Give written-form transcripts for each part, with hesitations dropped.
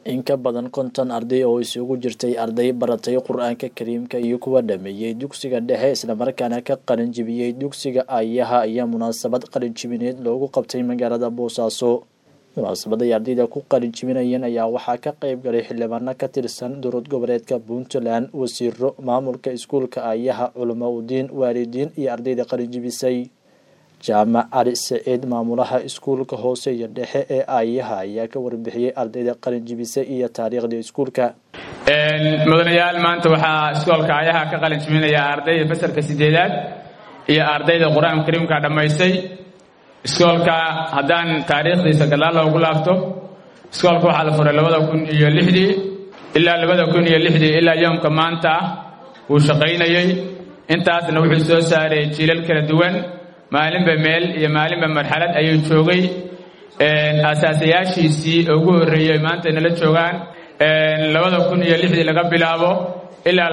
In ka badan 50 arday oo isugu jirtay arday baratay Qur'aanka Kariimka iyo kuwa dhameeyay dugsiga dhexe isla markaana ka qalin jebiyay dugsiga Ayaha ayaa munaasabad qalin jebineed loogu qabtay magaalada Boosaaso. Munaasabada ardayda ku qalin jebinayeen ayaa waxaa ka qayb galay xildhibaano ka tirsan dowlad goboleedka Puntland, wasiiro, maamulka iskuulka Ayaha, culimo u diin, waalidiin iyo ardayda qalin jebisay. Jaamac Ali Saciid maamulaha iskuulka hoose iyo dhexe ee Ayaha ayaa ka warbixiyay ardayda qalin jebisay iyo taariikhda iskuulka. mudanayaal maanta waxaa iskuulka Ayaha ka qalin jebinaya ardayda fasalka 8aad iyo ardayda Qur'aanka Kariimka dhameysay. iskuulka haddaan taariikhdiisa gadaal loogu laabto, iskuulka waxaa la furay 2006 ilaa yoomka maanta uu shaqaynayay. intaasna wuxuu soo saaray jiilal kala duwan, maalinba meel iyo maalinba marxalad ayuu joogay. asaasayaashiisii ugu horeeyay maanta inala joogaan 2006 laga bilaabo ilaa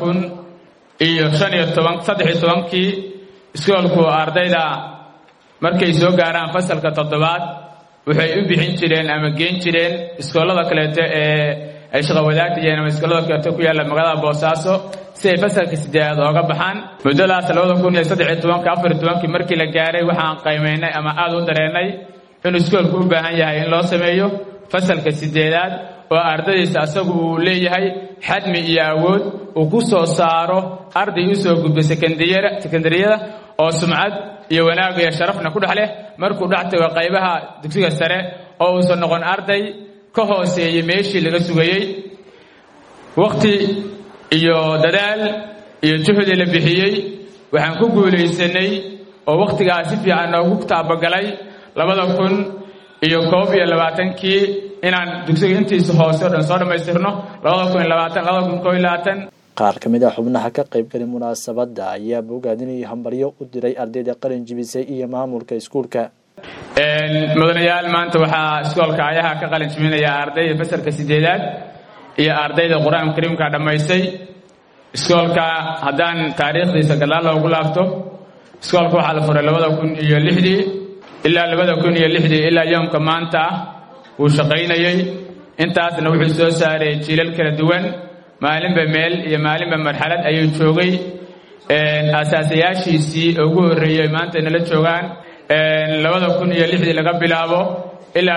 2013 iskuulku ardayda markay soo gaaraan fasalka 7aad waxay u bixin jireen ama geen jireen iskoolada kale ee ay shaqo wadaagayeen ama iskoolada kale ku yaala magaalada Boosaaso si ay fasalka 8aad uga baxaan. muddadaas 2013 markii la gaaray waxaan qiimeynay ama aad u dareenay in iskuulku u baahan yahay in loo sameeyo fasalka 8aad oo ardaydiisa asagu uu leeyahay xadmi iyo awood uu ku soo saaro arday u soo gudbay sekondariyada oo sumcad iyo wanaag iyo sharafna ku dhaxleh markuu dhactayo qaybaha dugsiga sare oo uu soo noqon arday ka hooseeyay meeshii laga sugayay. waqti iyo dadaal iyo juhdi la bixiyay waxaan ku guuleysanay oo waqtigaas si fiican noogu taabagalay 2021 inaan dugsiga intiisa hoose oo dhan soo dhameystirno 2020 qaar ka mid ah xubnaha ka qayb galay munaasabada ayaa bogaadinayay hambalyo u diray ardayda qalin jebisay iyo maamulka iskuulka. mudanayaal maanta waxaa iskuulka Ayaha ka qalin jebinaya ardayda fasalka 8aad iyo ardayda Qur'aanka Kariimka dhameysay. iskuulka haddaan taariikhdiisa gadaal loogu laabto, iskuulka waxaa la furay 2006 ilaa yoomka maanta uu shaqaynayay. intaasna wuxuu soo saaray jiilal kala duwan, maalinba meel iyo maalinba marxalad ayuu joogay. asaasayaashiisii ugu horeeyay maanta inala joogaan 2006 laga bilaabo ilaa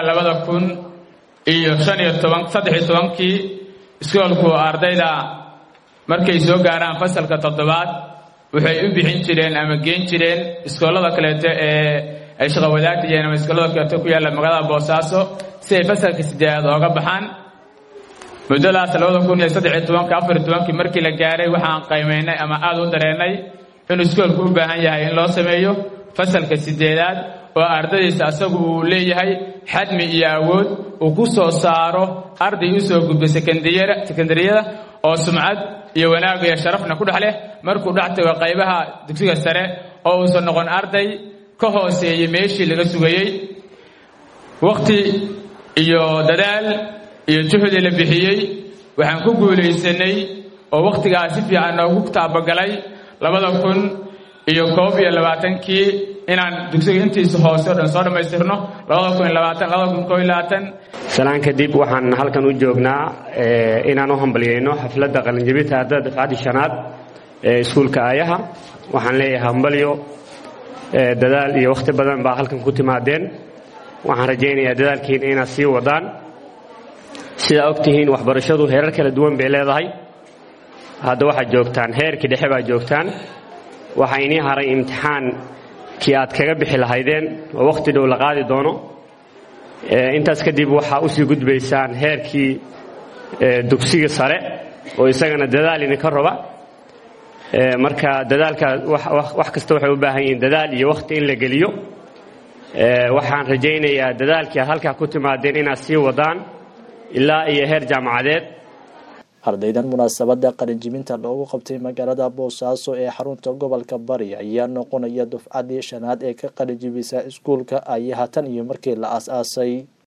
2013 iskuulku ardayda markay soo gaaraan fasalka 7aad waxay u bixin jireen ama geen jireen iskoolada kale ee ay shaqo wadaagayeen ama iskoolada kale ku yaala magaalada Boosaaso si ay fasalka 8aad uga baxaan. muddadaas 2013 markii la gaaray waxaan qiimeynay ama aad u dareenay in iskuulku u baahan yahay in loo sameeyo fasalka 8aad oo ardaydiisa asagu uu leeyahay xadmi iyo awood uu ku soo saaro arday u soo gudbay sekondariyada oo sumcad iyo wanaag iyo sharafna ku dhaxleh markuu dhactayo qaybaha dugsiga sare oo uu soo noqon arday ka hooseeyay meeshii laga sugayay. waqti iyo dadaal iyo juhdi la bixiyay waxaan ku guuleysanay oo waqtigaas si fiican noogu taabagalay 2021 inaan dugsiga intiisa hoose oo dhan soo dhameystirno 2020 salaan kadib waxaan halkan u joognaa inaan u hambalyeeyno xafladda qalin jebinta ardayda dafcadii 5aad ee iskuulka Ayaha. waxaan leeyahay hambalyo, dadaal iyo waqti badan baa halkan ku timaadeen. waxaan rajaynayaa dadaalkiina inaad sii wadaan. sida ogtihiin waxbarashadu heerar kala duwan bay leedahay. hadda waxaad joogtaan heerkii dhexe baa joogtaan. waxaa inii haray imtixaankii aad kaga bixi lahaydeen oo waqti dhow la qaadi doono. intaas kadib waxaa usii gudbaysaan heerkii dugsiga sare oo isagana dadaal idinka raba. marka dadaalka wax kasta waxay u baahan yihiin dadaal iyo waqti in la geliyo. waxaan rajaynayaa dadaalkii aad halkaa ku timaadeen inaad sii wadaan ilaa iyo heer jaamacadeed. ardaydan munaasabada qalin jebinta loogu qabtay magaalada Boosaaso ee xarunta gobolka Bari ayaa noqonaya dufcadii 5aad ee ka qalin jebisay iskuulka Ayaha tan iyo markii la aasaasay.